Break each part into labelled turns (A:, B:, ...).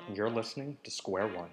A: You're listening to Square One,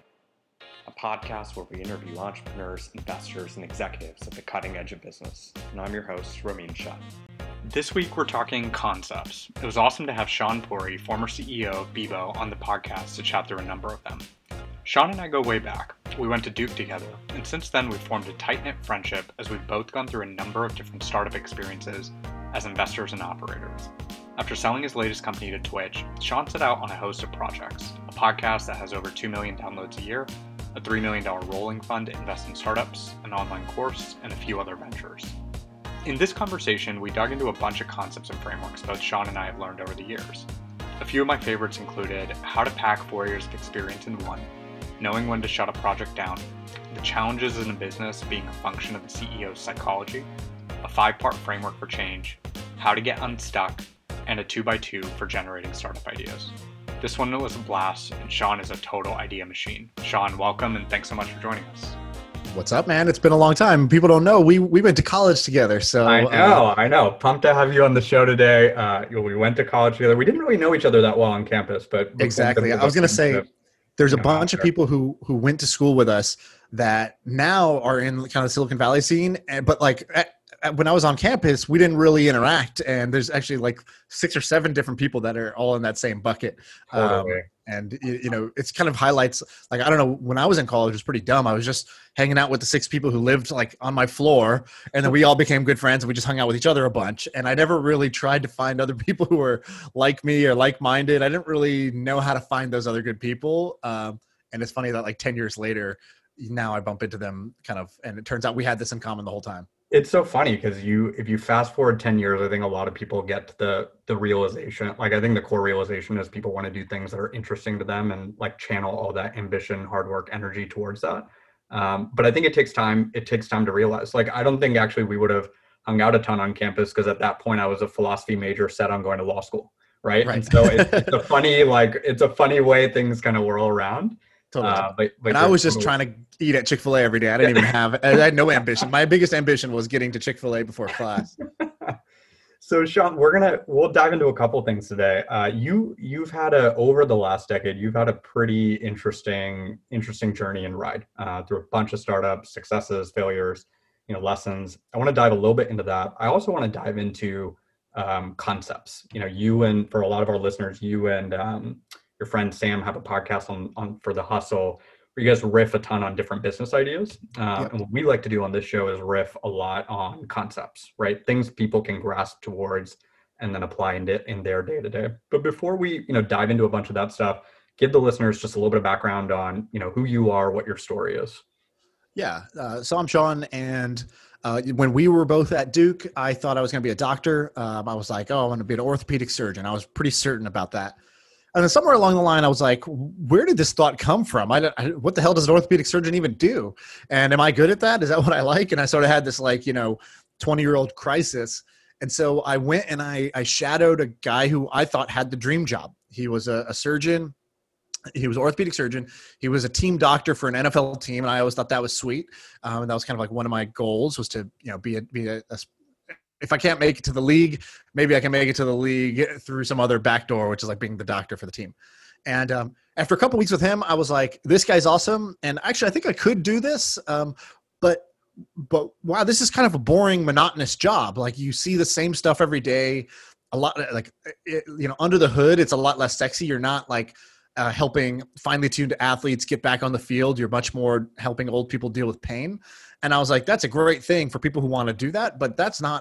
A: a podcast where we interview entrepreneurs, investors, and executives at the cutting edge of business. And I'm your host, Ramin Shah. This week, we're talking concepts. It was awesome to have Shaan Puri, former CEO of Bebo, on the podcast to chat through a number of them. Shaan and I go way back. We went to Duke together, and since then, we've formed a tight-knit friendship as we've both gone through a number of different startup experiences as investors and operators. After selling his latest company to Twitch, Shaan set out on a host of projects, a podcast that has over 2 million downloads a year, a $3 million rolling fund to invest in startups, an online course, and a few other ventures. In this conversation, we dug into a bunch of concepts and frameworks both Shaan and I have learned over the years. A few of my favorites included how to pack 4 years of experience in one, knowing when to shut a project down, the challenges in a business being a function of the CEO's psychology, a 5-part framework for change, how to get unstuck, and a 2x2 for generating startup ideas. This one was a blast, and Shaan is a total idea machine. Shaan, welcome, and thanks so much for joining us.
B: What's up, man? It's been a long time. People don't know we went to college together. So
C: I know. Pumped to have you on the show today. We went to college together. We didn't really know each other that well on campus, but
B: exactly. I was going to say, there's a bunch of people who went to school with us that now are in kind of the Silicon Valley scene, but like when I was on campus, we didn't really interact, and there's actually like 6 or 7 different people that are all in that same bucket.
C: Totally.
B: And it's kind of highlights, like, I don't know, when I was in college, it was pretty dumb. I was just hanging out with the 6 people who lived like on my floor, and then we all became good friends, and we just hung out with each other a bunch. And I never really tried to find other people who were like me or like-minded. I didn't really know how to find those other good people. And it's funny that like 10 years later, now I bump into them kind of, and it turns out we had this in common the whole time.
C: It's so funny because if you fast forward 10 years, I think a lot of people get to the realization. Like, I think the core realization is people want to do things that are interesting to them and like channel all that ambition, hard work, energy towards that. But I think it takes time. It takes time to realize. Like, I don't think actually we would have hung out a ton on campus because at that point I was a philosophy major set on going to law school, right? And so it's a funny way things kind of whirl around.
B: Totally. But I was just trying to eat at Chick-fil-A every day. I didn't even I had no ambition. My biggest ambition was getting to Chick-fil-A before class.
C: So Shaan, we'll dive into a couple things today. You've had over the last decade, you've had a pretty interesting journey and ride through a bunch of startups, successes, failures, lessons. I want to dive a little bit into that. I also want to dive into concepts. You and, for a lot of our listeners, you and your friend Sam have a podcast on For the Hustle, where you guys riff a ton on different business ideas.
B: Yep.
C: And what we like to do on this show is riff a lot on concepts, right? Things people can grasp towards and then apply in their day to day. But before we, dive into a bunch of that stuff, give the listeners just a little bit of background on, who you are, what your story is.
B: Yeah. So I'm Shaan, and when we were both at Duke, I thought I was going to be a doctor. I was like, I want to be an orthopedic surgeon. I was pretty certain about that. And then somewhere along the line, I was like, where did this thought come from? What the hell does an orthopedic surgeon even do? And am I good at that? Is that what I like? And I sort of had this 20-year-old crisis. And so I went and I shadowed a guy who I thought had the dream job. He was a surgeon. He was an orthopedic surgeon. He was a team doctor for an NFL team. And I always thought that was sweet. And that was kind of like one of my goals, was to, be a if I can't make it to the league, maybe I can make it to the league through some other backdoor, which is like being the doctor for the team. And after a couple weeks with him, I was like, this guy's awesome. And actually, I think I could do this. But wow, this is kind of a boring, monotonous job. Like, you see the same stuff every day. A lot, like, under the hood, it's a lot less sexy. You're not like helping finely tuned athletes get back on the field. You're much more helping old people deal with pain. And I was like, that's a great thing for people who want to do that, but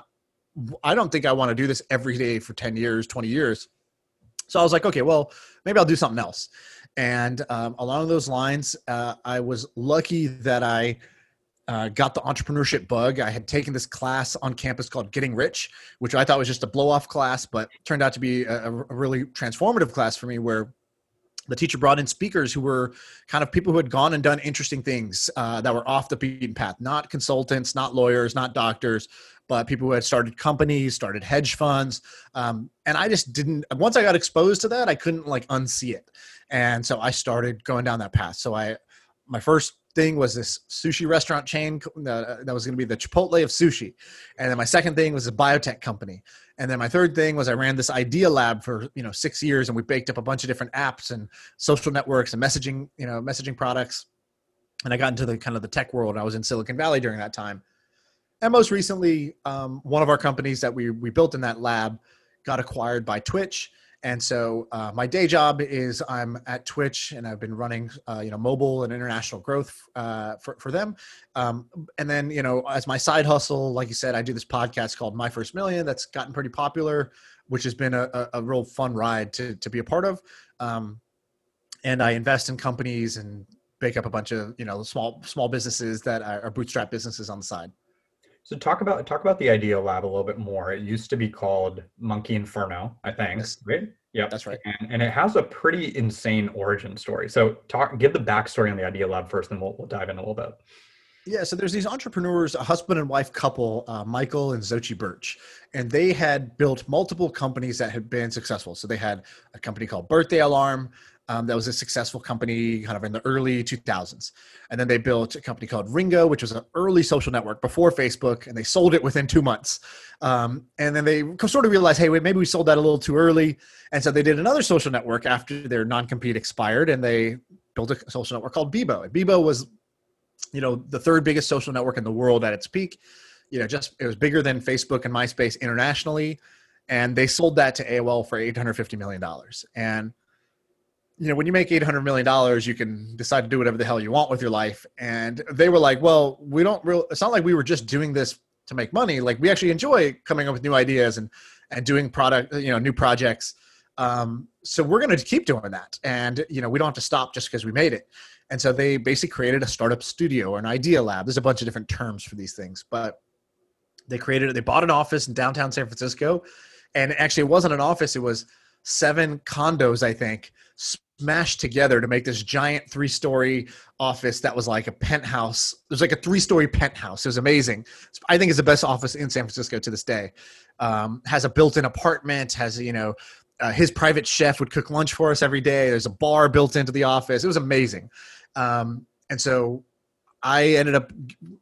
B: I don't think I want to do this every day for 10 years, 20 years. So I was like, okay, well, maybe I'll do something else. And along those lines, I was lucky that I got the entrepreneurship bug. I had taken this class on campus called Getting Rich, which I thought was just a blow-off class, but turned out to be a really transformative class for me, where the teacher brought in speakers who were kind of people who had gone and done interesting things that were off the beaten path, not consultants, not lawyers, not doctors, but people who had started companies, started hedge funds. And I just once I got exposed to that, I couldn't unsee it. And so I started going down that path. So my first thing was this sushi restaurant chain that was going to be the Chipotle of sushi. And then my second thing was a biotech company. And then my third thing was I ran this idea lab for, 6 years, and we baked up a bunch of different apps and social networks and messaging products. And I got into the kind of the tech world. I was in Silicon Valley during that time. And most recently, one of our companies that we built in that lab got acquired by Twitch. And so my day job is I'm at Twitch, and I've been running, mobile and international growth for them. And then, as my side hustle, like you said, I do this podcast called My First Million that's gotten pretty popular, which has been a real fun ride to be a part of. And I invest in companies and bake up a bunch of, small businesses that are bootstrap businesses on the side.
C: So talk about the Idea Lab a little bit more. It used to be called Monkey Inferno, I think,
B: Yes.
C: right? Yeah,
B: That's right.
C: And it has a pretty insane origin story. So give the backstory on the Idea Lab first, and we'll dive in a little bit.
B: Yeah, so there's these entrepreneurs, a husband and wife couple, Michael and Xochitl Birch, and they had built multiple companies that had been successful. So they had a company called Birthday Alarm. That was a successful company kind of in the early 2000s. And then they built a company called Ringo, which was an early social network before Facebook, and they sold it within 2 months. And then they sort of realized, hey, wait, maybe we sold that a little too early. And so they did another social network after their non-compete expired, and they built a social network called Bebo. And Bebo was, the third biggest social network in the world at its peak. It was bigger than Facebook and MySpace internationally. And they sold that to AOL for $850 million. And when you make $800 million, you can decide to do whatever the hell you want with your life. And they were like, well, it's not like we were just doing this to make money. Like, we actually enjoy coming up with new ideas and doing new projects. So we're going to keep doing that. And, we don't have to stop just because we made it. And so they basically created a startup studio or an idea lab. There's a bunch of different terms for these things, but they bought an office in downtown San Francisco. And actually it wasn't an office. It was 7 condos, I think, smashed together to make this giant 3-story office that was like a penthouse. It was like a 3-story penthouse. It was amazing. I think it's the best office in San Francisco to this day. Has a built-in apartment, has, his private chef would cook lunch for us every day. There's a bar built into the office. It was amazing. And so I ended up,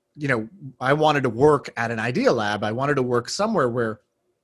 B: I wanted to work at an idea lab. I wanted to work somewhere where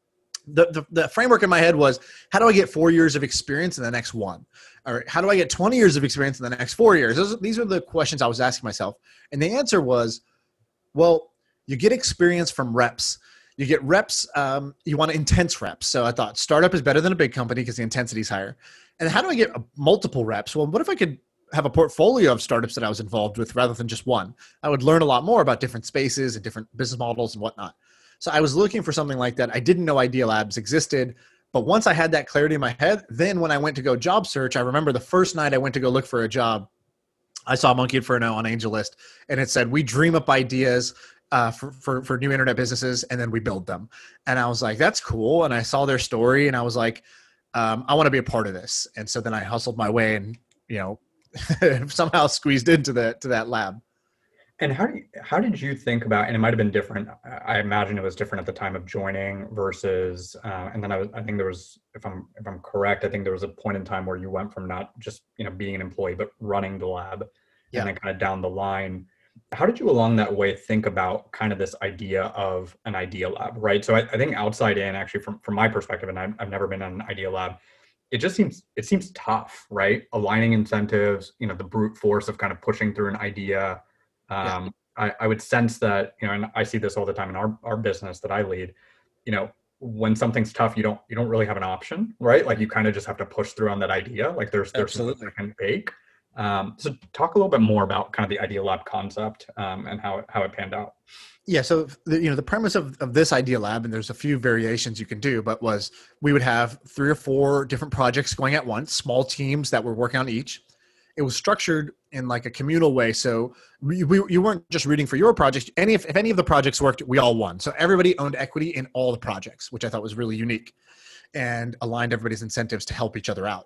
B: the framework in my head was, how do I get 4 years of experience in the next one? Or how do I get 20 years of experience in the next 4 years? These are the questions I was asking myself. And the answer was, well, you get experience from reps. You get reps. You want intense reps. So I thought startup is better than a big company because the intensity is higher. And how do I get multiple reps? Well, what if I could have a portfolio of startups that I was involved with rather than just one? I would learn a lot more about different spaces and different business models and whatnot. So I was looking for something like that. I didn't know Idea Labs existed, but once I had that clarity in my head, then when I went to go job search, I remember the first night I went to go look for a job, I saw Monkey Inferno on AngelList, and it said, we dream up ideas for new internet businesses, and then we build them. And I was like, that's cool. And I saw their story, and I was like, I want to be a part of this. And so then I hustled my way and, somehow squeezed into that lab.
C: And how did you think about, and it might have been different, I imagine it was different at the time of joining versus, and then I think there was, if I'm correct, I think there was a point in time where you went from not just, being an employee, but running the lab. Yeah. And then kind of down the line, how did you along that way think about kind of this idea of an idea lab, right? So I think outside in, actually from my perspective, and I've never been on an idea lab, it seems tough, right? Aligning incentives, the brute force of kind of pushing through an idea. Yeah. I would sense that, and I see this all the time in our business that I lead, when something's tough, you don't really have an option, right? Like you kind of just have to push through on that idea. Like there's something that can bake. So talk a little bit more about kind of the Idea Lab concept and how it panned out.
B: Yeah. So, the premise of this Idea Lab, and there's a few variations you can do, but was we would have 3 or 4 different projects going at once, small teams that were working on each. It was structured in like a communal way. So you weren't just rooting for your project. If any of the projects worked, we all won. So everybody owned equity in all the projects, which I thought was really unique and aligned everybody's incentives to help each other out.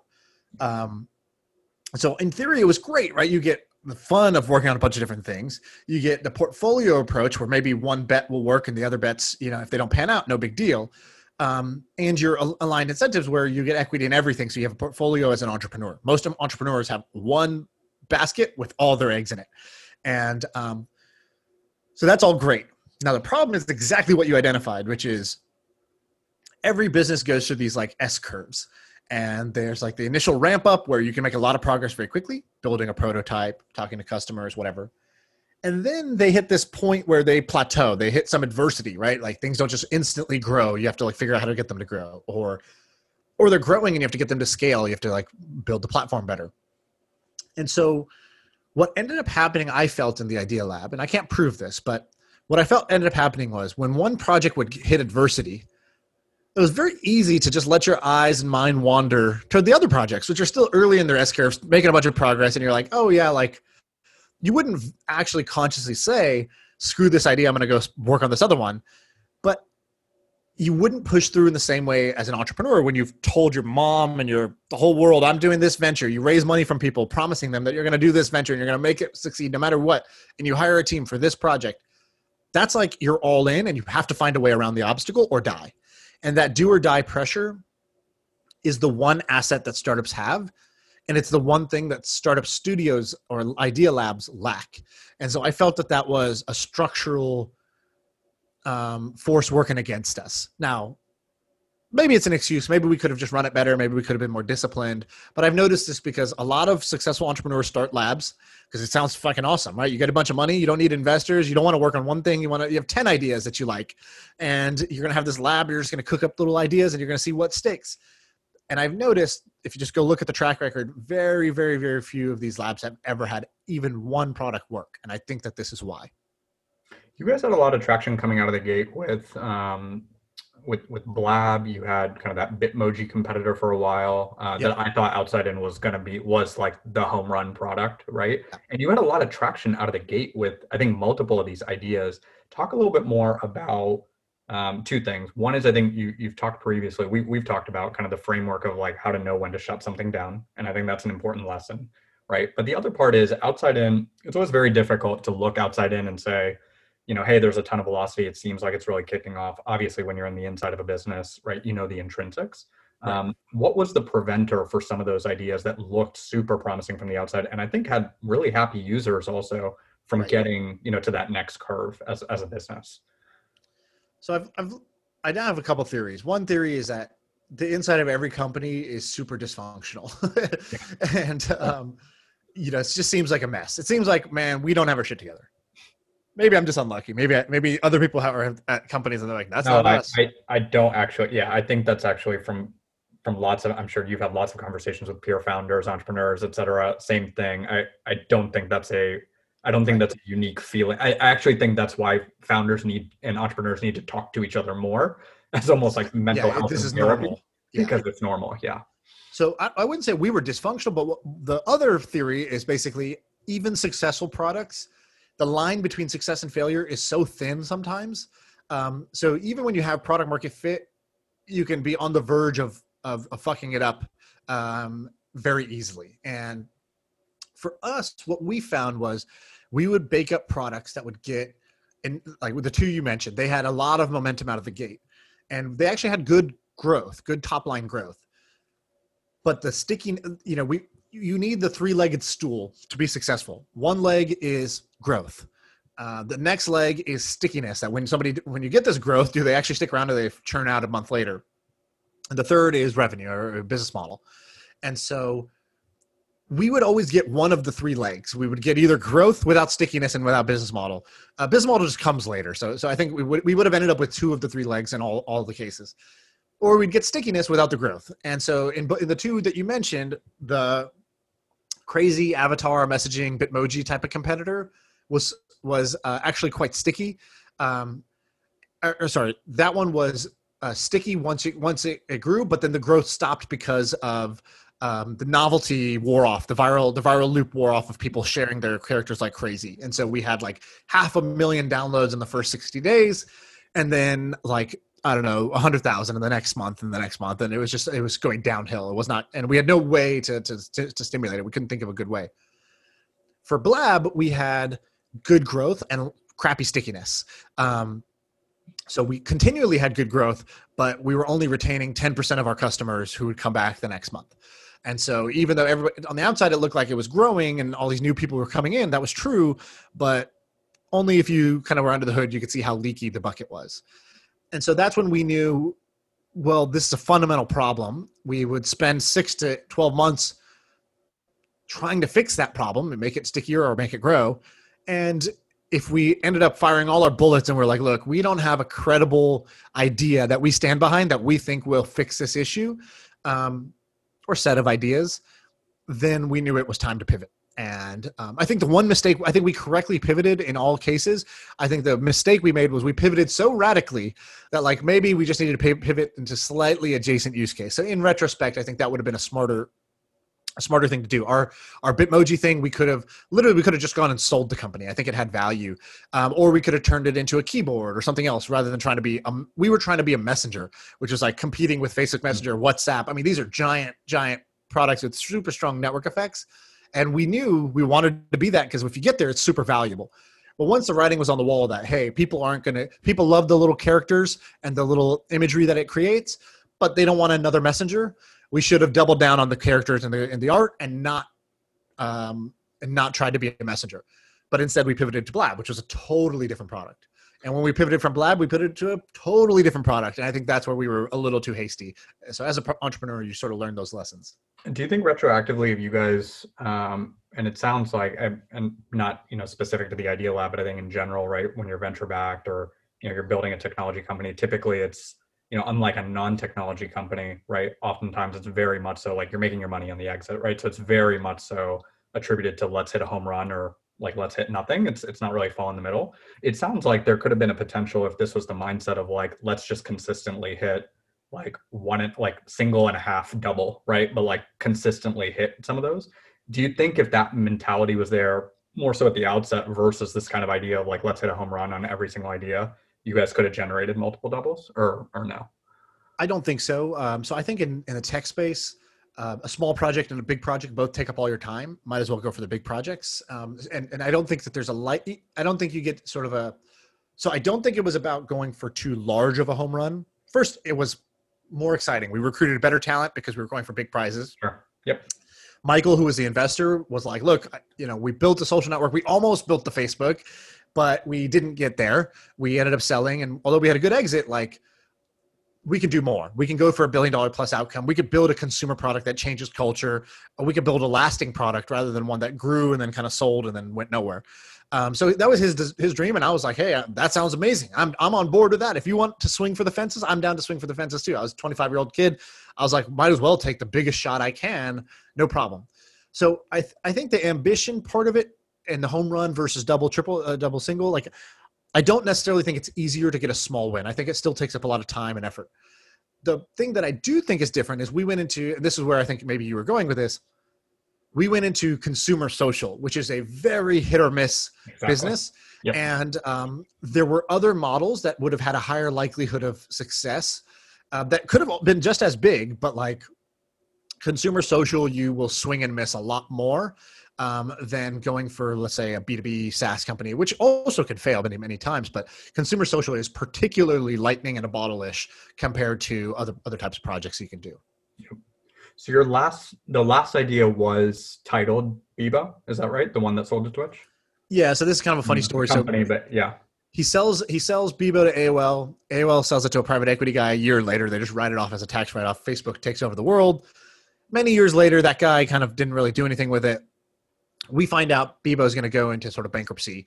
B: So in theory, it was great, right? You get the fun of working on a bunch of different things. You get the portfolio approach where maybe one bet will work and the other bets, if they don't pan out, no big deal. And your aligned incentives where you get equity in everything. So you have a portfolio as an entrepreneur. Most entrepreneurs have one basket with all their eggs in it. And so that's all great. Now the problem is exactly what you identified, which is every business goes through these like S curves. And there's like the initial ramp up where you can make a lot of progress very quickly, building a prototype, talking to customers, whatever. And then they hit this point where they plateau. They hit some adversity, right? Like things don't just instantly grow. You have to like figure out how to get them to grow, or they're growing and you have to get them to scale. You have to like build the platform better. And so what ended up happening, I felt in the Idea Lab, and I can't prove this, but what I felt ended up happening was when one project would hit adversity, it was very easy to just let your eyes and mind wander toward the other projects, which are still early in their S curves, making a bunch of progress. And you're like, oh yeah, like you wouldn't actually consciously say, screw this idea, I'm going to go work on this other one. But you wouldn't push through in the same way as an entrepreneur when you've told your mom and the whole world, I'm doing this venture. You raise money from people, promising them that you're going to do this venture and you're going to make it succeed no matter what. And you hire a team for this project. That's like you're all in and you have to find a way around the obstacle or die. And that do or die pressure is the one asset that startups have. And it's the one thing that startup studios or Idea Labs lack. And so I felt that was a structural force working against us. Now, maybe it's an excuse. Maybe we could have just run it better. Maybe we could have been more disciplined. But I've noticed this because a lot of successful entrepreneurs start labs because it sounds fucking awesome, right? You get a bunch of money. You don't need investors. You don't want to work on one thing. You have 10 ideas that you like. And you're going to have this lab. You're just going to cook up little ideas and you're going to see what sticks. And I've noticed if you just go look at the track record, very, very, very few of these labs have ever had even one product work. And I think that this is why.
C: You guys had a lot of traction coming out of the gate with Blab. You had kind of that Bitmoji competitor for a while that I thought Outside In was like the home run product, right? Yeah. And you had a lot of traction out of the gate with, I think, multiple of these ideas. Talk a little bit more about two things. One is I think you've talked previously, we've talked about kind of the framework of like how to know when to shut something down. And I think that's an important lesson, right? But the other part is Outside In, it's always very difficult to look outside in and say, hey, there's a ton of velocity. It seems like it's really kicking off. Obviously, when you're on the inside of a business, right, the intrinsics. Right. What was the preventer for some of those ideas that looked super promising from the outside? And I think had really happy users also from getting, to that next curve as a business.
B: So I now have a couple theories. One theory is that the inside of every company is super dysfunctional. And, it just seems like a mess. It seems like, man, we don't have our shit together. Maybe I'm just unlucky. Maybe other people are at companies and they're like, that's not us.
C: I don't actually. Yeah, I think that's actually from lots of, I'm sure you've had lots of conversations with peer founders, entrepreneurs, et cetera. Same thing. I don't think that's a unique feeling. I actually think that's why founders and entrepreneurs need to talk to each other more. It's almost like mental health.
B: This is normal.
C: Because it's normal. Yeah.
B: So I wouldn't say we were dysfunctional, but the other theory is basically even successful products, the line between success and failure is so thin sometimes. So even when you have product market fit, you can be on the verge of fucking it up very easily. And for us, what we found was we would bake up products that would get, and like with the two you mentioned, they had a lot of momentum out of the gate. And they actually had good growth, good top line growth. But the sticking, you need the three-legged stool to be successful. One leg is growth. The next leg is stickiness. That when you get this growth, do they actually stick around or they churn out a month later? And the third is revenue or business model. And so we would always get one of the three legs. We would get either growth without stickiness and without business model. Business model just comes later. So I think we would have ended up with two of the three legs in all the cases. Or we'd get stickiness without the growth. And so in the two that you mentioned, the crazy avatar messaging Bitmoji type of competitor was actually quite sticky. That one was sticky once it grew, but then the growth stopped because of the novelty wore off, the viral loop wore off of people sharing their characters like crazy. And so we had like 500,000 downloads in the first 60 days, and then like, I don't know, 100,000 in the next month and the next month. And it was going downhill. It was not, and we had no way to stimulate it. We couldn't think of a good way. For Blab, we had good growth and crappy stickiness. So we continually had good growth, but we were only retaining 10% of our customers who would come back the next month. And so even though everybody on the outside, it looked like it was growing and all these new people were coming in, that was true. But only if you kind of were under the hood, you could see how leaky the bucket was. And so that's when we knew, well, this is a fundamental problem. We would spend 6 to 12 months trying to fix that problem and make it stickier or make it grow. And if we ended up firing all our bullets and we're like, look, we don't have a credible idea that we stand behind that we think will fix this issue, or set of ideas, then we knew it was time to pivot. And I think the one mistake, I think we correctly pivoted in all cases. I think the mistake we made was we pivoted so radically that like maybe we just needed to pivot into slightly adjacent use case. So in retrospect, I think that would have been a smarter thing to do. Our Bitmoji thing, we could have just gone and sold the company. I think it had value. Or we could have turned it into a keyboard or something else rather than trying to be, we were trying to be a messenger, which was like competing with Facebook Messenger, WhatsApp. I mean, these are giant products with super strong network effects. And we knew we wanted to be that because if you get there, it's super valuable. But once the writing was on the wall that, hey, people love the little characters and the little imagery that it creates, but they don't want another messenger. We should have doubled down on the characters and the art and not tried to be a messenger. But instead we pivoted to Blab, which was a totally different product. And when we pivoted from Blab, we pivoted to a totally different product. And I think that's where we were a little too hasty. So as an entrepreneur, you sort of learn those lessons.
C: Do you think retroactively, if you guys, and it sounds like, and not specific to the Idea Lab, but I think in general, right, when you're venture backed or you're building a technology company, typically it's unlike a non-technology company, right? Oftentimes it's very much so like you're making your money on the exit, right? So it's very much so attributed to let's hit a home run or like let's hit nothing. It's not really fall in the middle. It sounds like there could have been a potential if this was the mindset of like let's just consistently hit like single and a half double, right? But like consistently hit some of those. Do you think if that mentality was there more so at the outset versus this kind of idea of like let's hit a home run on every single idea, you guys could have generated multiple doubles or no?
B: I don't think so. So I think in the tech space, a small project and a big project both take up all your time. Might as well go for the big projects. And I don't think that there's I don't think you get sort of so I don't think it was about going for too large of a home run. First, it was more exciting. We recruited better talent because we were going for big prizes.
C: Sure. Yep.
B: Michael, who was the investor, was like, look, we built a social network. We almost built the Facebook, but we didn't get there. We ended up selling. And although we had a good exit, like we could do more. We can go for $1 billion plus outcome. We could build a consumer product that changes culture. Or we could build a lasting product rather than one that grew and then kind of sold and then went nowhere. So that was his dream. And I was like, hey, that sounds amazing. I'm on board with that. If you want to swing for the fences, I'm down to swing for the fences too. I was a 25-year-old kid. I was like, might as well take the biggest shot I can. No problem. So I think the ambition part of it and the home run versus double, triple, double, single, like I don't necessarily think it's easier to get a small win. I think it still takes up a lot of time and effort. The thing that I do think is different is we went into, and this is where I think maybe you were going with this, we went into consumer social, which is a very hit or miss business.
C: Yep.
B: And there were other models that would have had a higher likelihood of success that could have been just as big, but like consumer social, you will swing and miss a lot more than going for, let's say, a B2B SaaS company, which also could fail many, many times. But consumer social is particularly lightning in a bottle-ish compared to other types of projects you can do.
C: Yep. So the last idea was titled Bebo, is that right? The one that sold to Twitch?
B: Yeah. So this is kind of a funny story.
C: Company, but yeah.
B: He sells Bebo to AOL. AOL sells it to a private equity guy. A year later, they just write it off as a tax write-off. Facebook takes over the world. Many years later, that guy kind of didn't really do anything with it. We find out Bebo is going to go into sort of bankruptcy.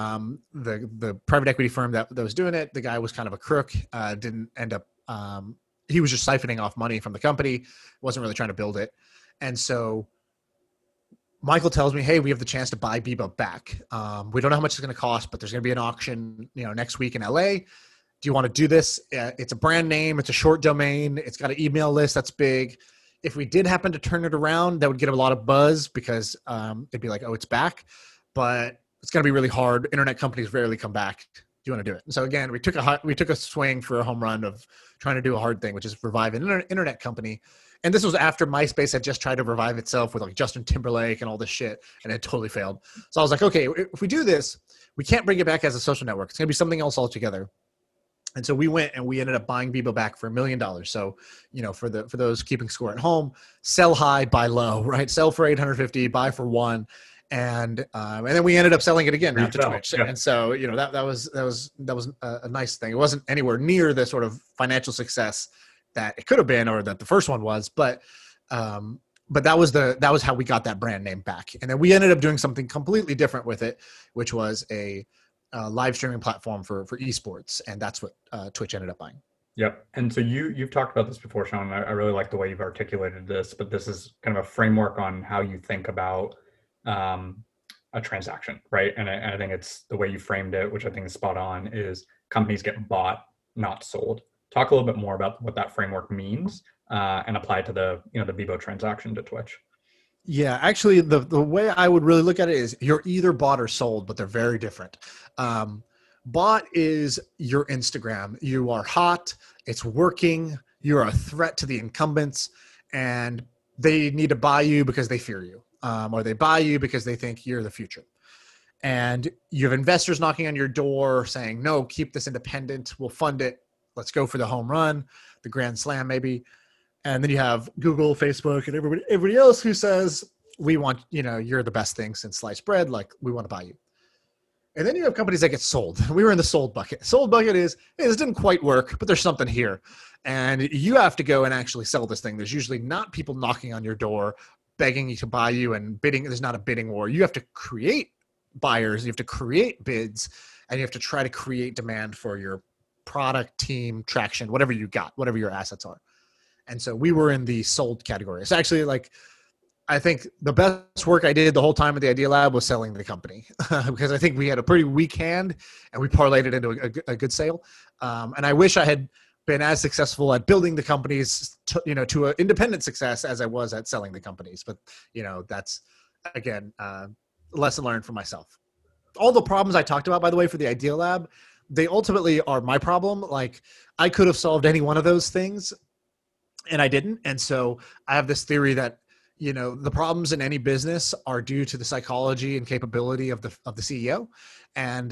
B: The private equity firm that was doing it, the guy was kind of a crook, didn't end up, he was just siphoning off money from the company, wasn't really trying to build it. And so Michael tells me, hey, we have the chance to buy Bebo back. We don't know how much it's going to cost, but there's going to be an auction, next week in LA. Do you want to do this? It's a brand name. It's a short domain. It's got an email list that's big. If we did happen to turn it around, that would get a lot of buzz because it'd be like, oh, it's back. But it's going to be really hard. Internet companies rarely come back. Do you want to do it? And so again, we took a swing for a home run of trying to do a hard thing, which is revive an internet company. And this was after MySpace had just tried to revive itself with like Justin Timberlake and all this shit, and it totally failed. So I was like, okay, if we do this, we can't bring it back as a social network. It's going to be something else altogether. And so we went and we ended up buying Bebo back for $1 million. So, for those keeping score at home, sell high, buy low, right? Sell for 850, buy for one. And then we ended up selling it again now to Twitch. Yeah. And so, that was a nice thing. It wasn't anywhere near the sort of financial success that it could have been, or that the first one was, but that was how we got that brand name back. And then we ended up doing something completely different with it, which was a live streaming platform for esports. And that's what Twitch ended up buying.
C: Yep. And so you've talked about this before, Sean. I really like the way you've articulated this, but this is kind of a framework on how you think about a transaction, right? And I think it's the way you framed it, which I think is spot on, is companies get bought, not sold. Talk a little bit more about what that framework means and apply it to the Bebo transaction to Twitch.
B: Yeah, actually, the way I would really look at it is you're either bought or sold, but they're very different. Bought is your Instagram. You are hot. It's working. You're a threat to the incumbents, and they need to buy you because they fear you, or they buy you because they think you're the future. And you have investors knocking on your door saying, no, keep this independent. We'll fund it. Let's go for the home run, the grand slam maybe. And then you have Google, Facebook, and everybody else who says, we want, you're the best thing since sliced bread. Like, we want to buy you. And then you have companies that get sold. We were in the sold bucket. Sold bucket is, hey, this didn't quite work, but there's something here. And you have to go and actually sell this thing. There's usually not people knocking on your door, begging you to buy you and bidding. There's not a bidding war. You have to create buyers. You have to create bids, and you have to try to create demand for your product, team, traction, whatever you got, whatever your assets are. And so we were in the sold category. It's actually I think the best work I did the whole time at the Idea Lab was selling the company because I think we had a pretty weak hand and we parlayed it into a good sale. And I wish I had been as successful at building the companies to an independent success as I was at selling the companies. But, that's, again, lesson learned for myself. All the problems I talked about, by the way, for the Idea Lab, they ultimately are my problem. Like, I could have solved any one of those things, and I didn't. And so I have this theory that, the problems in any business are due to the psychology and capability of the CEO. And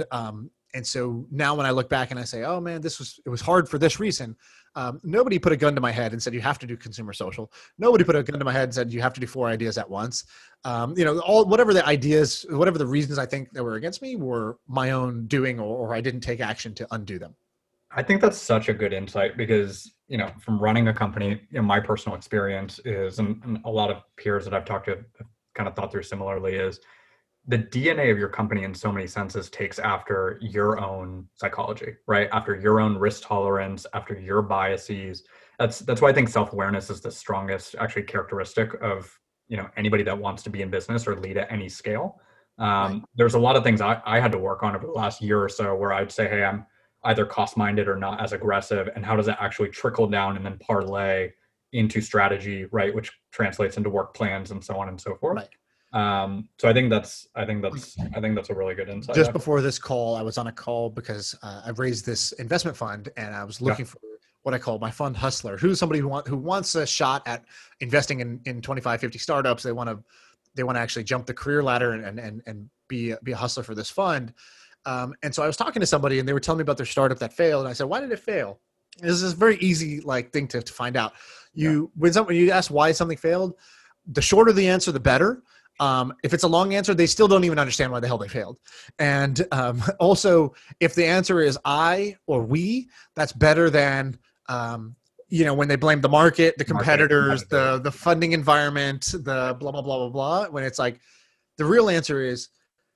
B: so now when I look back and I say, oh man, it was hard for this reason. Nobody put a gun to my head and said, you have to do consumer social. Nobody put a gun to my head and said, you have to do 4 ideas at once. Whatever the ideas, whatever the reasons I think that were against me were my own doing, or I didn't take action to undo them.
C: I think that's such a good insight because, from running a company, my personal experience is, and a lot of peers that I've talked to have kind of thought through similarly, is the DNA of your company in so many senses takes after your own psychology, right? After your own risk tolerance, after your biases. That's why I think self-awareness is the strongest actually characteristic of, anybody that wants to be in business or lead at any scale. Right. There's a lot of things I had to work on over the last year or so where I'd say, hey, I'm either cost-minded or not as aggressive, and how does that actually trickle down and then parlay into strategy, right? Which translates into work plans and so on and so forth. Right. So I think that's a really good insight.
B: Just before this call, I was on a call because I've raised this investment fund, and I was looking for what I call my fund hustler, who's somebody who wants a shot at investing in 25, 50 startups. They want to actually jump the career ladder and be a hustler for this fund. And so I was talking to somebody and they were telling me about their startup that failed. And I said, why did it fail? This is a very easy thing to find out. When you ask why something failed, the shorter the answer, the better. If it's a long answer, they still don't even understand why the hell they failed. And also, if the answer is I or we, that's better than when they blame the market, the competitors, the funding environment, the blah, blah, blah, blah, blah. When it's like, the real answer is,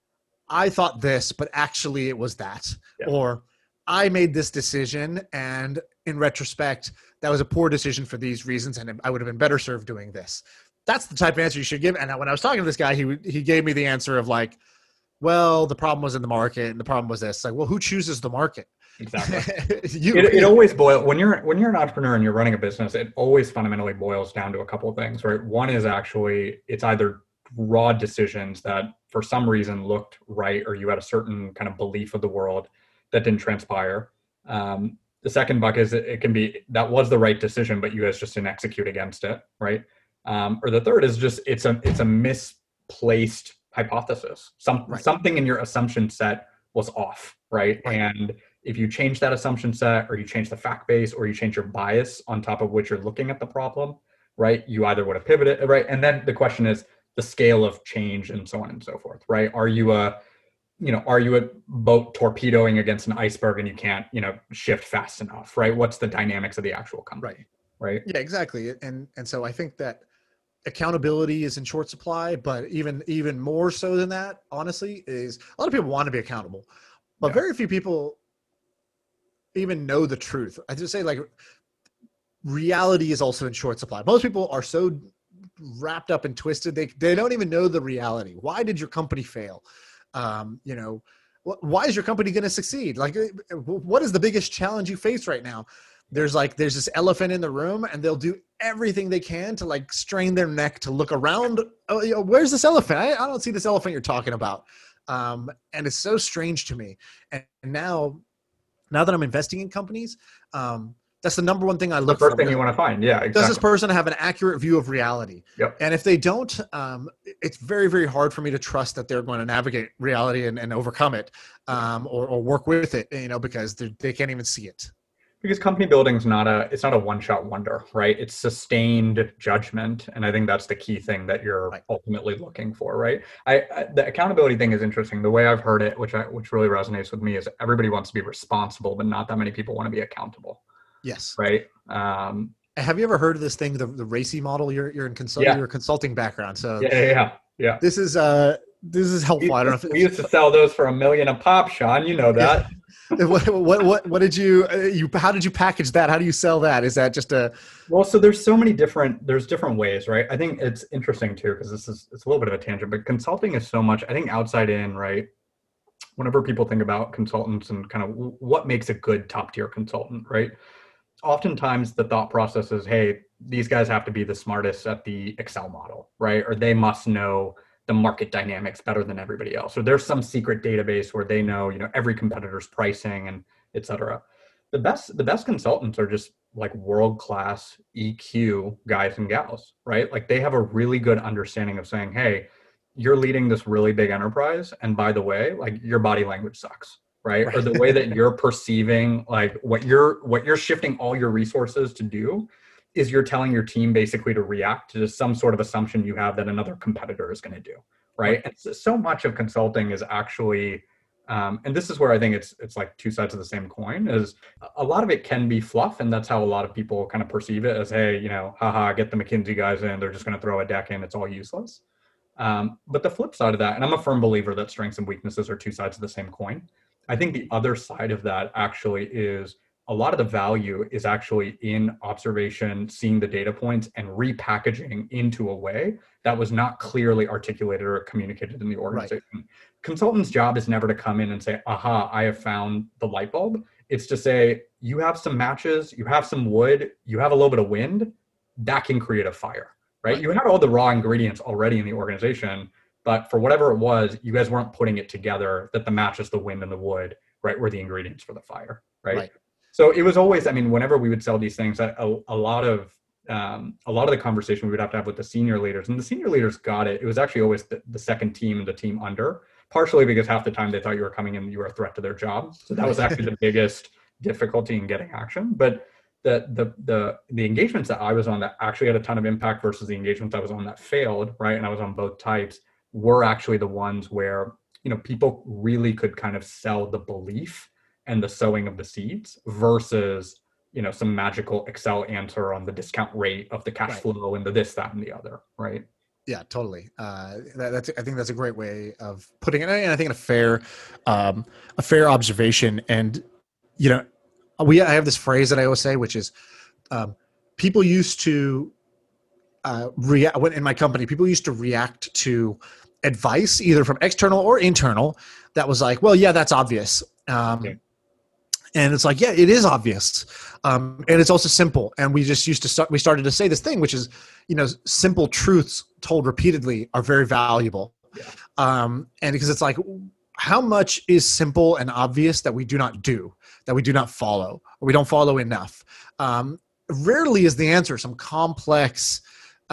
B: I thought this, but actually it was that. Yeah. Or I made this decision, and in retrospect, that was a poor decision for these reasons, and I would have been better served doing this. That's the type of answer you should give. And when I was talking to this guy, he gave me the answer of well, the problem was in the market, and the problem was this. Well, who chooses the market?
C: Exactly. It always boils when you're an entrepreneur and you're running a business. It always fundamentally boils down to a couple of things, right? One is actually it's either raw decisions that for some reason looked right, or you had a certain kind of belief of the world that didn't transpire. The second bucket is it can be that was the right decision, but you guys just didn't execute against it, right? Or the third is just it's a misplaced hypothesis. Something in your assumption set was off, right? And if you change that assumption set, or you change the fact base, or you change your bias on top of which you're looking at the problem, right? You either would have pivoted, right? And then the question is the scale of change and so on and so forth, right? Are you a boat torpedoing against an iceberg and you can't, shift fast enough, right? What's the dynamics of the actual company, right?
B: Yeah, exactly. And so I think that accountability is in short supply, but even more so than that, honestly, is a lot of people want to be accountable, but very few people even know the truth. I just say, like, reality is also in short supply. Most people are so wrapped up and twisted, they don't even know the reality. Why did your company fail? Why is your company going to succeed? Like, what is the biggest challenge you face right now? There's this elephant in the room, and they'll do everything they can to, like, strain their neck to look around. Oh, where's this elephant? I don't see this elephant you're talking about. And it's so strange to me. And now that I'm investing in companies, that's the number one thing I look for.
C: The first thing you want to find. Yeah, exactly.
B: Does this person have an accurate view of reality?
C: Yep.
B: And if they don't, it's very, very hard for me to trust that they're going to navigate reality and overcome it, or work with it, because they can't even see it.
C: Because company building is not a one-shot wonder, right? It's sustained judgment. And I think that's the key thing that you're ultimately looking for, right? The accountability thing is interesting. The way I've heard it, which really resonates with me, is everybody wants to be responsible, but not that many people want to be accountable.
B: Yes.
C: Right.
B: Have you ever heard of this thing, the RACI model? You're in consulting, your consulting background. So
C: yeah.
B: This is helpful. I don't know if
C: we used to sell those for $1 million a pop, Sean. You know that.
B: What did you how did you package that? How do you sell that? Is that just
C: well, so there's different ways, right? I think it's interesting too, because it's a little bit of a tangent, but consulting is so much, I think, outside in, right? Whenever people think about consultants and kind of what makes a good top tier consultant, right? Oftentimes the thought process is, hey, these guys have to be the smartest at the Excel model, right? Or they must know the market dynamics better than everybody else. Or there's some secret database where they know, every competitor's pricing and et cetera. The best consultants are just like world-class EQ guys and gals, right? Like they have a really good understanding of saying, hey, you're leading this really big enterprise. And by the way, like your body language sucks. Right? Or the way that you're perceiving, like what you're shifting all your resources to do is you're telling your team basically to react to some sort of assumption you have that another competitor is going to do. Right. And so much of consulting is actually, and this is where I think it's like two sides of the same coin, is a lot of it can be fluff. And that's how a lot of people kind of perceive it as, hey, haha, get the McKinsey guys in, they're just going to throw a deck in, it's all useless. But the flip side of that, and I'm a firm believer that strengths and weaknesses are two sides of the same coin. I think the other side of that actually is a lot of the value is actually in observation, seeing the data points and repackaging into a way that was not clearly articulated or communicated in the organization. Right. Consultant's job is never to come in and say, aha, I have found the light bulb. It's to say, you have some matches, you have some wood, you have a little bit of wind, that can create a fire, right? You had all the raw ingredients already in the organization, but for whatever it was, you guys weren't putting it together that the matches, the wind and the wood, right, were the ingredients for the fire, right? So it was always, whenever we would sell these things, a lot of the conversation we would have to have with the senior leaders, and the senior leaders got it. It was actually always the second team and the team under, partially because half the time they thought you were coming in and you were a threat to their job. So that was actually the biggest difficulty in getting action. But the engagements that I was on that actually had a ton of impact versus the engagements I was on that failed, right? And I was on both types, were actually the ones where, people really could kind of sell the belief and the sowing of the seeds versus, some magical Excel answer on the discount rate of the cash flow and the this, that, and the other, right? Yeah,
B: totally. I think that's a great way of putting it. And I think a fair observation. And, I have this phrase that I always say, which is, people used to in my company, people used to react to advice either from external or internal that was like, well, yeah, that's obvious. And it's like, yeah, it is obvious. And it's also simple. And we just we started to say this thing, which is, simple truths told repeatedly are very valuable. Yeah. And because it's like, how much is simple and obvious that we do not do, that we do not follow, or we don't follow enough? Rarely is the answer some complex,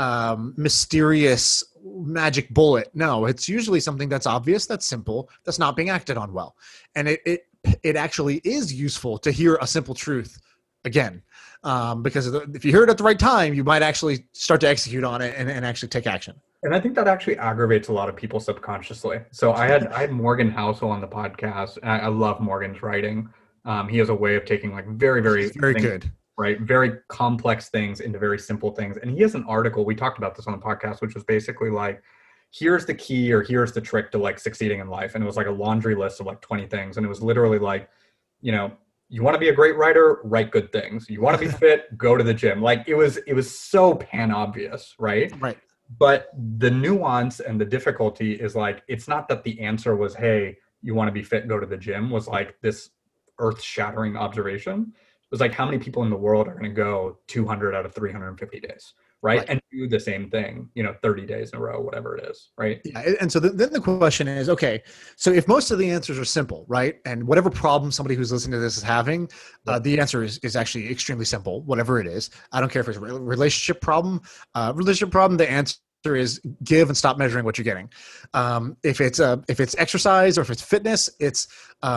B: mysterious magic bullet. No, it's usually something that's obvious, that's simple, that's not being acted on well. And it it actually is useful to hear a simple truth again. Because if you hear it at the right time, you might actually start to execute on it and actually take action.
C: And I think that actually aggravates a lot of people subconsciously. So I had Morgan Housel on the podcast, and I love Morgan's writing. He has a way of taking like very
B: good,
C: right? Very complex things into very simple things. And he has an article, we talked about this on the podcast, which was basically like, here's the key or here's the trick to like succeeding in life. And it was like a laundry list of like 20 things. And it was literally like, you know, you want to be a great writer, write good things. You want to be fit, go to the gym. Like it was so pan obvious, right?
B: Right.
C: But the nuance and the difficulty is like, it's not that the answer was, hey, you want to be fit, go to the gym, was like this earth shattering observation. It was like, how many people in the world are going to go 200 out of 350 days, right? And do the same thing, 30 days in a row, whatever it is, right?
B: Yeah. And so then the question is, okay, so if most of the answers are simple, right? And whatever problem somebody who's listening to this is having, the answer is actually extremely simple, whatever it is. I don't care if it's a relationship problem, the answer is give and stop measuring what you're getting. If it's exercise or if it's fitness, it's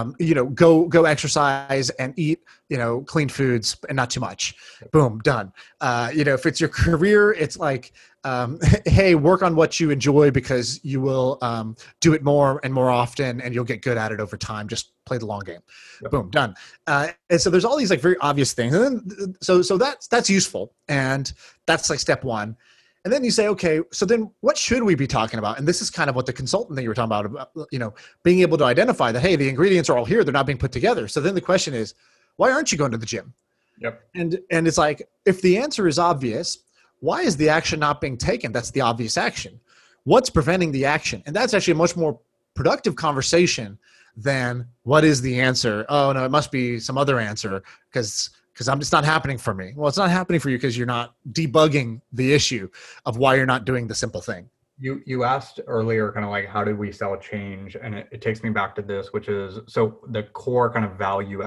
B: go exercise and eat clean foods and not too much. Boom, done. If it's your career, it's like hey, work on what you enjoy because you will do it more and more often, and you'll get good at it over time. Just play the long game.
C: Yep.
B: Boom, done. And so there's all these like very obvious things, and then so that's useful, and that's like step one. And then you say, okay, so then what should we be talking about? And this is kind of what the consultant that you were talking about, being able to identify that, hey, the ingredients are all here. They're not being put together. So then the question is, why aren't you going to the gym?
C: Yep.
B: And it's like, if the answer is obvious, why is the action not being taken? That's the obvious action. What's preventing the action? And that's actually a much more productive conversation than what is the answer? Oh, no, it must be some other answer because it's not happening for me. Well, it's not happening for you because you're not debugging the issue of why you're not doing the simple thing.
C: You asked earlier kind of like, how do we sell change? And it takes me back to this, which is, so the core kind of value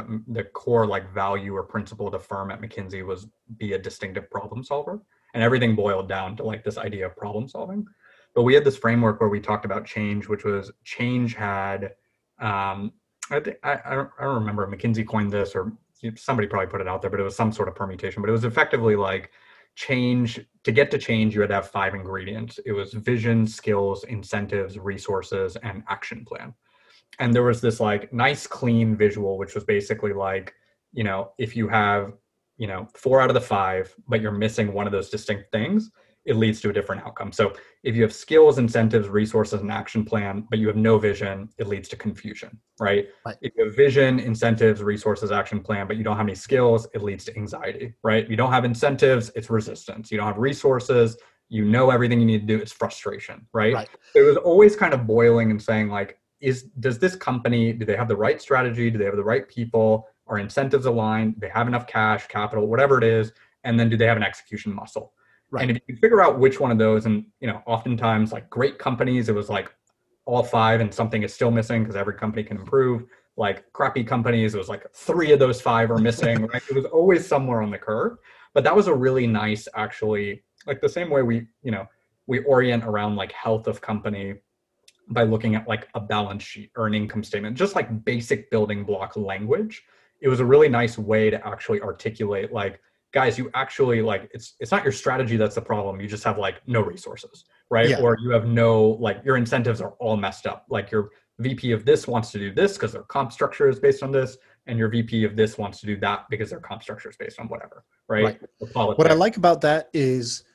C: or principle of the firm at McKinsey was be a distinctive problem solver. And everything boiled down to like this idea of problem solving. But we had this framework where we talked about change, which was change had, I don't remember, McKinsey coined this or somebody probably put it out there, but it was some sort of permutation. But it was effectively like change. To get to change, you had to have 5 ingredients. It was vision, skills, incentives, resources, and action plan. And there was this like nice, clean visual, which was basically like, if you have, 4 out of the 5, but you're missing one of those distinct things, it leads to a different outcome. So if you have skills, incentives, resources, and action plan, but you have no vision, it leads to confusion, right? If you have vision, incentives, resources, action plan, but you don't have any skills, it leads to anxiety, right? You don't have incentives, it's resistance. You don't have resources, everything you need to do, it's frustration, right? So it was always kind of boiling and saying like, does this company, do they have the right strategy? Do they have the right people? Are incentives aligned? Do they have enough cash, capital, whatever it is? And then do they have an execution muscle? Right. And if you can figure out which one of those, and oftentimes like great companies, it was like all 5 and something is still missing because every company can improve. Like crappy companies, it was like 3 of those 5 are missing. Right? It was always somewhere on the curve. But that was a really nice, actually, like the same way we orient around like health of company by looking at like a balance sheet or an income statement, just like basic building block language. It was a really nice way to actually articulate like, guys, you actually like, it's not your strategy that's the problem. You just have like no resources, right? Yeah. Or you have no, like your incentives are all messed up. Like your VP of this wants to do this because their comp structure is based on this. And your VP of this wants to do that because their comp structure is based on whatever, right?
B: What I like about that is,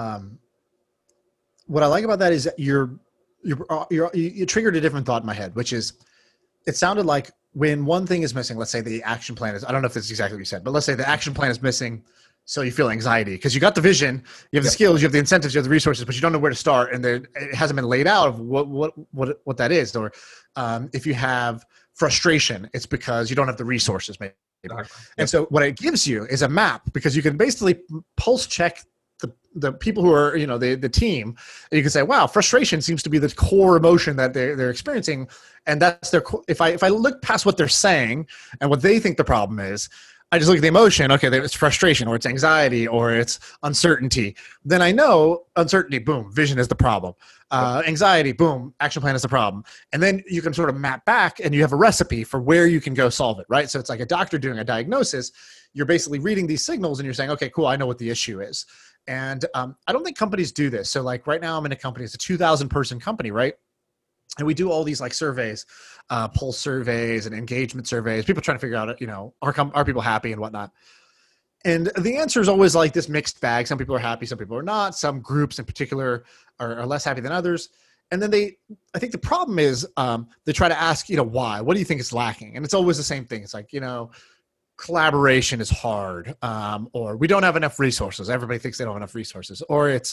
B: that you triggered a different thought in my head, which is, it sounded like when one thing is missing, let's say the action plan is, I don't know if that's exactly what you said, but let's say the action plan is missing. So you feel anxiety because you got the vision, you have the skills, you have the incentives, you have the resources, but you don't know where to start. And it hasn't been laid out of what that is. Or if you have frustration, it's because you don't have the resources maybe. Exactly. And so what it gives you is a map, because you can basically pulse check the people who are, the team, and you can say, wow, frustration seems to be the core emotion that they're experiencing. And that's their, if I look past what they're saying and what they think the problem is, I just look at the emotion. Okay, it's frustration, or it's anxiety, or it's uncertainty. Then I know uncertainty, boom, vision is the problem. Anxiety, boom, action plan is the problem. And then you can sort of map back and you have a recipe for where you can go solve it, right? So it's like a doctor doing a diagnosis. You're basically reading these signals and you're saying, okay, cool, I know what the issue is. And I don't think companies do this. So like right now I'm in a company, it's a 2,000 person company, right? And we do all these like surveys, pulse surveys and engagement surveys, people trying to figure out, are people happy and whatnot. And the answer is always like this mixed bag. Some people are happy, some people are not. Some groups in particular are less happy than others. And then I think the problem is they try to ask, why? What do you think is lacking? And it's always the same thing. It's like, collaboration is hard, or we don't have enough resources. Everybody thinks they don't have enough resources, or it's,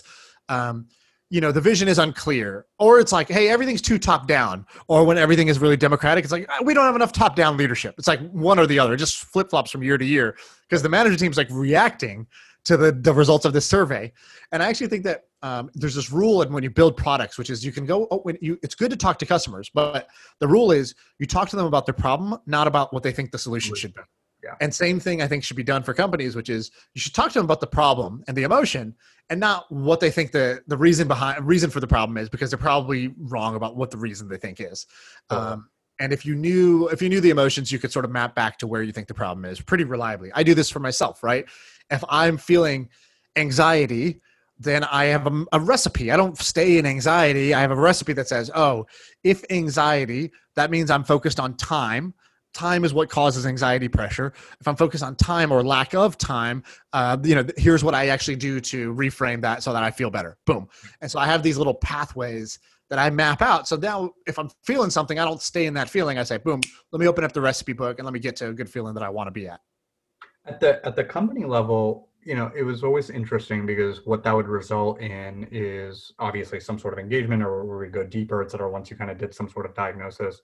B: the vision is unclear, or it's like, hey, everything's too top down, or when everything is really democratic, it's like, we don't have enough top down leadership. It's like one or the other. It just flip flops from year to year because the management team's like reacting to the results of this survey. And I actually think that there's this rule when you build products, which is you can go, it's good to talk to customers, but the rule is you talk to them about their problem, not about what they think the solution should be.
C: Yeah.
B: And same thing I think should be done for companies, which is you should talk to them about the problem and the emotion and not what they think the reason for the problem is, because they're probably wrong about what the reason they think is. And if you knew the emotions, you could sort of map back to where you think the problem is pretty reliably. I do this for myself, right? If I'm feeling anxiety, then I have a recipe. I don't stay in anxiety. I have a recipe that says, if anxiety, that means I'm focused on time. Time is what causes anxiety pressure. If I'm focused on time or lack of time, here's what I actually do to reframe that so that I feel better. Boom. And so I have these little pathways that I map out. So now if I'm feeling something, I don't stay in that feeling. I say, boom, let me open up the recipe book and let me get to a good feeling that I want to be at.
C: At the company level, it was always interesting because what that would result in is obviously some sort of engagement, or where we go deeper, et cetera, once you kind of did some sort of diagnosis.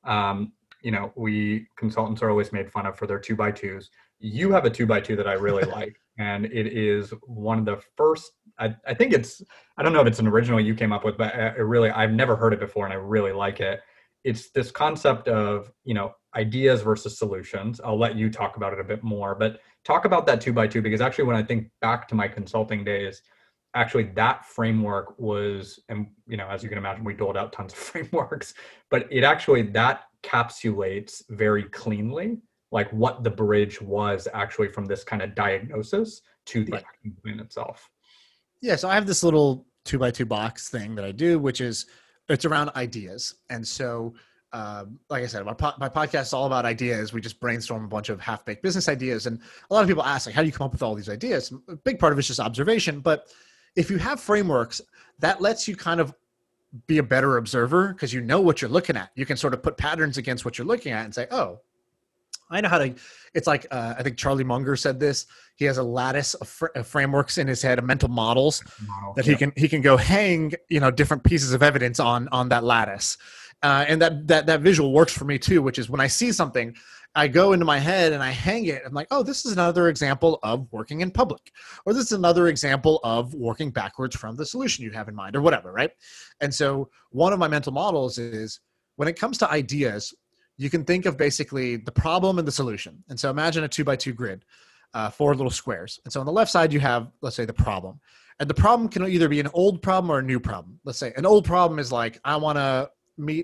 C: We consultants are always made fun of for their 2x2s. You have a 2x2 that I really like, and it is one of the first, I think I don't know if it's an original you came up with, but I've never heard it before and I really like it. It's this concept of, ideas versus solutions. I'll let you talk about it a bit more, but talk about that 2x2, because actually when I think back to my consulting days, actually that framework was, and as you can imagine, we doled out tons of frameworks, but that encapsulates very cleanly like what the bridge was actually from this kind of diagnosis to the action plan itself.
B: Yeah, so I have this little 2x2 box thing that I do, which is it's around ideas. And so like I said, my podcast is all about ideas. We just brainstorm a bunch of half-baked business ideas. And a lot of people ask, like, how do you come up with all these ideas? A big part of it's just observation. But if you have frameworks, that lets you kind of be a better observer because you know what you're looking at. You can sort of put patterns against what you're looking at and say, oh, I know how to, it's like, I think Charlie Munger said this. He has a lattice of frameworks in his head, of mental models that he can go hang, different pieces of evidence on that lattice. And that visual works for me too, which is when I see something, I go into my head and I hang it. I'm like, oh, this is another example of working in public, or this is another example of working backwards from the solution you have in mind, or whatever, right? And so one of my mental models is when it comes to ideas, you can think of basically the problem and the solution. And so imagine a 2x2 grid, 4 little squares. And so on the left side, you have, let's say, the problem. And the problem can either be an old problem or a new problem. Let's say an old problem is like, I want to meet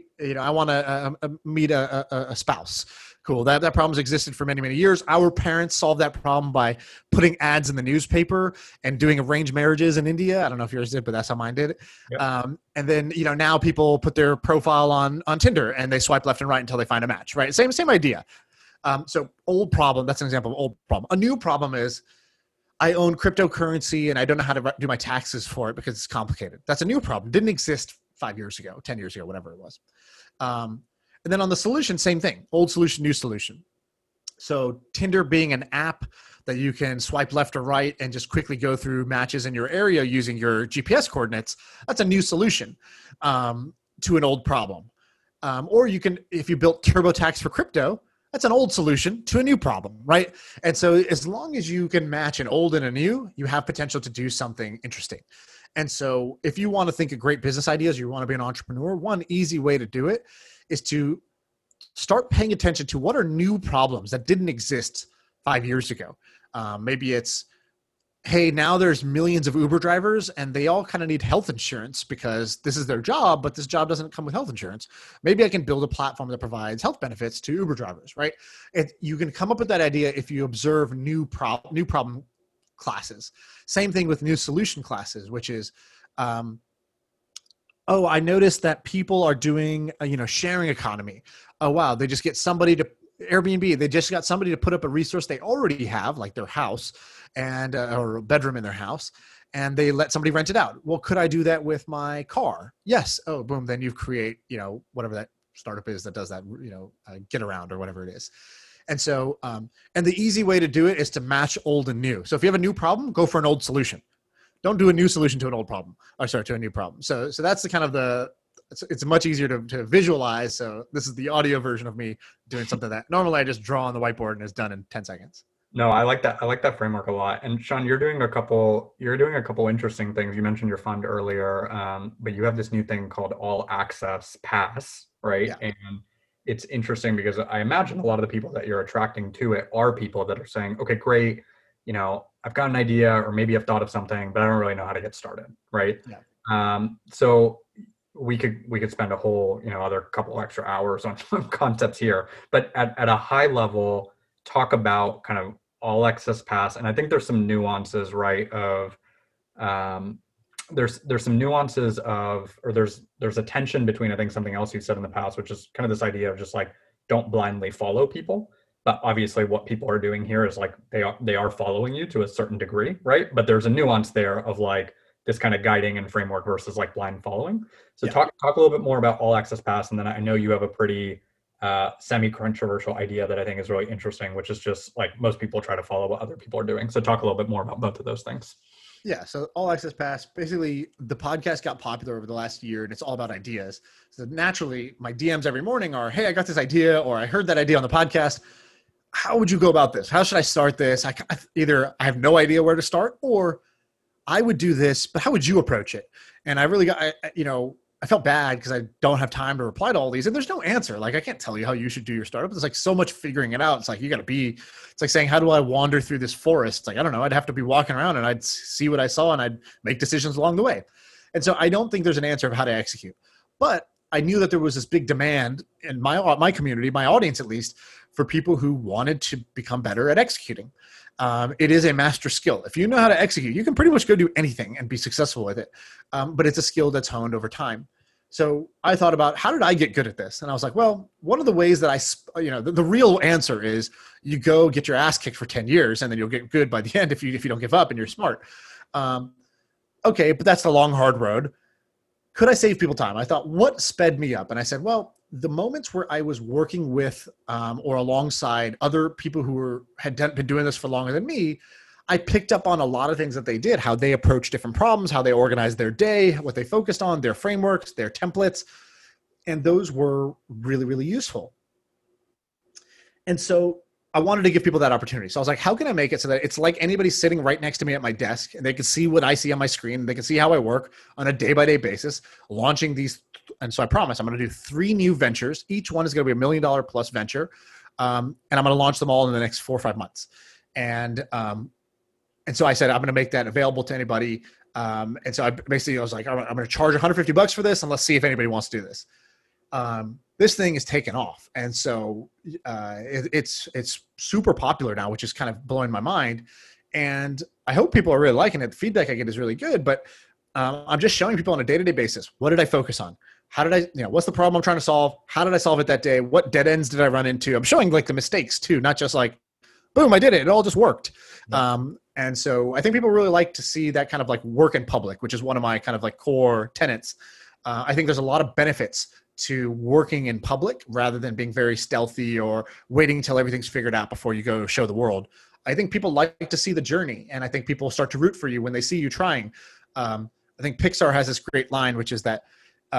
B: a spouse. Cool. That problem's existed for many, many years. Our parents solved that problem by putting ads in the newspaper and doing arranged marriages in India. I don't know if yours did, but that's how mine did it. Yep. And then, now people put their profile on Tinder and they swipe left and right until they find a match, right? Same idea. So old problem, that's an example of old problem. A new problem is I own cryptocurrency and I don't know how to do my taxes for it because it's complicated. That's a new problem. Didn't exist 5 years ago, 10 years ago, whatever it was. And then on the solution, same thing, old solution, new solution. So Tinder being an app that you can swipe left or right and just quickly go through matches in your area using your GPS coordinates, that's a new solution to an old problem. Or you can, if you built TurboTax for crypto, that's an old solution to a new problem, right? And so as long as you can match an old and a new, you have potential to do something interesting. And so if you want to think of great business ideas, you want to be an entrepreneur, one easy way to do it is to start paying attention to what are new problems that didn't exist 5 years ago. Maybe it's, hey, now there's millions of Uber drivers and they all kind of need health insurance because this is their job, but this job doesn't come with health insurance. Maybe I can build a platform that provides health benefits to Uber drivers, right? You can come up with that idea if you observe new problem classes. Same thing with new solution classes, which is, I noticed that people are doing a, sharing economy. Oh, wow. They just get somebody to Airbnb. They just got somebody to put up a resource they already have, like their house and or a bedroom in their house, and they let somebody rent it out. Well, could I do that with my car? Yes. Oh, boom. Then you create, whatever that startup is that does that, get around or whatever it is. And so, and the easy way to do it is to match old and new. So if you have a new problem, go for an old solution. Don't do a new solution to an old problem, to a new problem. So that's the kind of it's much easier to visualize. So this is the audio version of me doing something that normally I just draw on the whiteboard and it's done in 10 seconds.
C: No, I like that. I like that framework a lot. And Sean, you're doing a couple interesting things. You mentioned your fund earlier, but you have this new thing called All Access Pass, right?
B: Yeah.
C: And it's interesting because I imagine a lot of the people that you're attracting to it are people that are saying, okay, great. I've got an idea, or maybe I've thought of something, but I don't really know how to get started, right?
B: Yeah.
C: So we could spend a whole, other couple extra hours on concepts here, but at a high level, talk about kind of All Access Pass. And I think there's some nuances, right? Of there's some nuances of, or there's a tension between, I think, something else you said in the past, which is kind of this idea of just like, don't blindly follow people. But obviously what people are doing here is like they are following you to a certain degree, right? But there's a nuance there of like this kind of guiding and framework versus like blind following. So talk a little bit more about All Access Pass, and then I know you have a pretty semi-controversial idea that I think is really interesting, which is just like most people try to follow what other people are doing. So talk a little bit more about both of those things.
B: Yeah. So All Access Pass, basically the podcast got popular over the last year and it's all about ideas. So naturally my DMs every morning are, hey, I got this idea, or I heard that idea on the podcast. How would you go about this? How should I start this? Either I have no idea where to start, or I would do this, but how would you approach it? And I really got, I felt bad because I don't have time to reply to all these, and there's no answer. Like I can't tell you how you should do your startup. There's like so much figuring it out. It's like, it's like saying, how do I wander through this forest? It's like, I don't know. I'd have to be walking around and I'd see what I saw and I'd make decisions along the way. And so I don't think there's an answer of how to execute, but I knew that there was this big demand in my community, my audience at least, for people who wanted to become better at executing. It is a master skill. If you know how to execute, you can pretty much go do anything and be successful with it. But it's a skill that's honed over time. So I thought about, how did I get good at this? And I was like, well, one of the ways that the real answer is you go get your ass kicked for 10 years and then you'll get good by the end if you don't give up and you're smart. Okay, but that's the long, hard road. Could I save people time? I thought, what sped me up? And I said, well, the moments where I was working with or alongside other people who had been doing this for longer than me, I picked up on a lot of things that they did, how they approached different problems, how they organized their day, what they focused on, their frameworks, their templates. And those were really, really useful. And so I wanted to give people that opportunity. So I was like, how can I make it so that it's like anybody sitting right next to me at my desk and they can see what I see on my screen. They can see how I work on a day-by-day basis, launching these. And so I promise I'm going to do 3 new ventures. Each one is going to be $1 million plus venture. And I'm going to launch them all in the next 4 or 5 months. And so I said, I'm going to make that available to anybody. And so I was like, I'm going to charge $150 for this and let's see if anybody wants to do this. This thing is taken off. And so it's super popular now, which is kind of blowing my mind. And I hope people are really liking it. The feedback I get is really good, but I'm just showing people on a day-to-day basis. What did I focus on? How did I, what's the problem I'm trying to solve? How did I solve it that day? What dead ends did I run into? I'm showing like the mistakes too, not just like, boom, I did it. It all just worked. Yeah. And so I think people really like to see that kind of like work in public, which is one of my kind of like core tenets. I think there's a lot of benefits to working in public rather than being very stealthy or waiting until everything's figured out before you go show the world. I think people like to see the journey, and I think people start to root for you when they see you trying. I think Pixar has this great line, which is that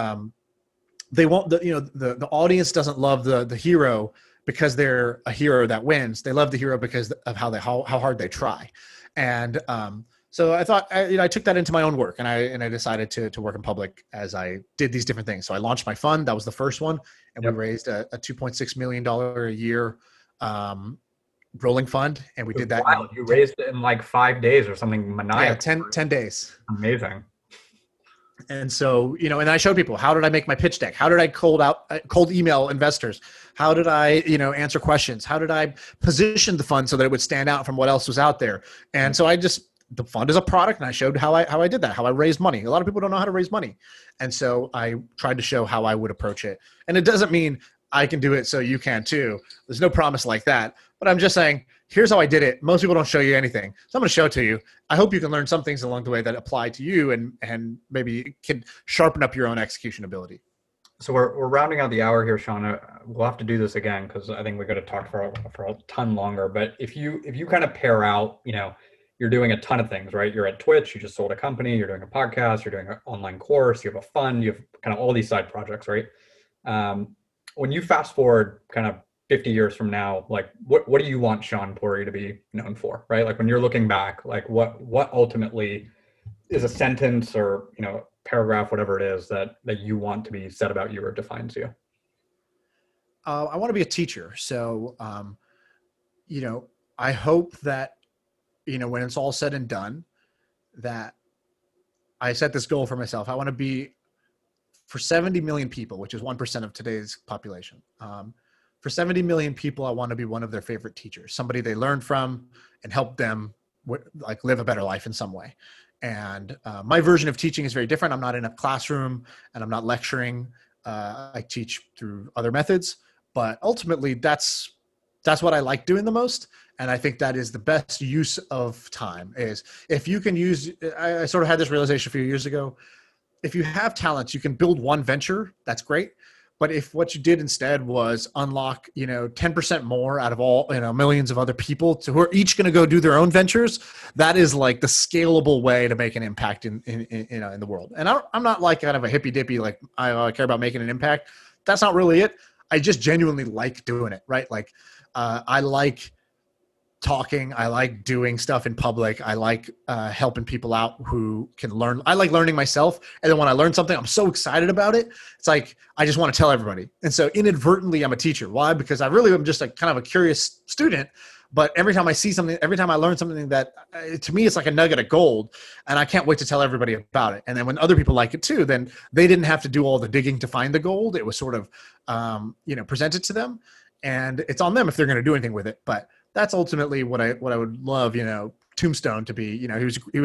B: they won't, the audience doesn't love the hero because they're a hero that wins. They love the hero because of how hard they try. And so I thought, I took that into my own work, and I decided to work in public as I did these different things. So I launched my fund. That was the first one. And we raised a $2.6 million a year rolling fund, and we did that.
C: Wow, you raised it in like 5 days or something maniacal.
B: Yeah, 10 days.
C: Amazing.
B: And so, and I showed people, how did I make my pitch deck? How did I cold email investors? How did I, answer questions? How did I position the fund so that it would stand out from what else was out there? And so the fund is a product, and I showed how I did that, how I raised money. A lot of people don't know how to raise money. And so I tried to show how I would approach it. And it doesn't mean I can do it so you can too. There's no promise like that. But I'm just saying, here's how I did it. Most people don't show you anything. So I'm going to show it to you. I hope you can learn some things along the way that apply to you and maybe can sharpen up your own execution ability.
C: So we're rounding out the hour here, Sean. We'll have to do this again because I think we got to talk for a ton longer. But if you kind of pair out, you're doing a ton of things, right? You're at Twitch, you just sold a company, you're doing a podcast, you're doing an online course, you have a fund, you have kind of all these side projects, right? When you fast forward kind of 50 years from now, like what do you want Sean Puri to be known for, right? Like when you're looking back, like what ultimately is a sentence or, paragraph, whatever it is that you want to be said about you or defines you?
B: I want to be a teacher. So, I hope that, when it's all said and done, that I set this goal for myself. I want to be, for 70 million people, which is 1% of today's population. For 70 million people, I want to be one of their favorite teachers, somebody they learn from and help them live a better life in some way. And my version of teaching is very different. I'm not in a classroom and I'm not lecturing. I teach through other methods, but ultimately that's what I like doing the most. And I think that is the best use of time is if you can use, I sort of had this realization a few years ago. If you have talents, you can build one venture. That's great. But if what you did instead was unlock, 10% more out of all, millions of other people who are each going to go do their own ventures, that is like the scalable way to make an impact in the world. And I'm not like kind of a hippy dippy, like I care about making an impact. That's not really it. I just genuinely like doing it, right? Like I like talking. I like doing stuff in public. I like helping people out who can learn. I like learning myself. And then when I learn something, I'm so excited about it. It's like, I just want to tell everybody. And so inadvertently, I'm a teacher. Why? Because I really am just like kind of a curious student. But every time I see something, every time I learn something that to me, it's like a nugget of gold. And I can't wait to tell everybody about it. And then when other people like it too, then they didn't have to do all the digging to find the gold. It was sort of, presented to them. And it's on them if they're going to do anything with it. But that's ultimately what I would love, Tombstone to be. He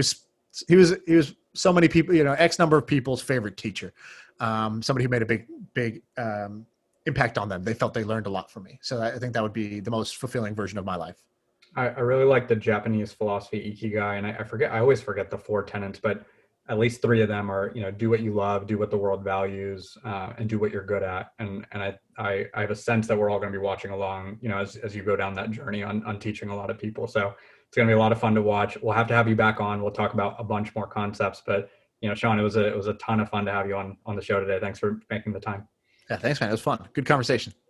B: was so many people, X number of people's favorite teacher. Somebody who made a big impact on them. They felt they learned a lot from me. So I think that would be the most fulfilling version of my life.
C: I really like the Japanese philosophy Ikigai, and I always forget the 4 tenets, but at least 3 of them are, do what you love, do what the world values, and do what you're good at. And I have a sense that we're all going to be watching along, as you go down that journey on teaching a lot of people. So it's going to be a lot of fun to watch. We'll have to have you back on. We'll talk about a bunch more concepts, but Sean, it was a ton of fun to have you on the show today. Thanks for making the time.
B: Yeah, thanks, man. It was fun. Good conversation.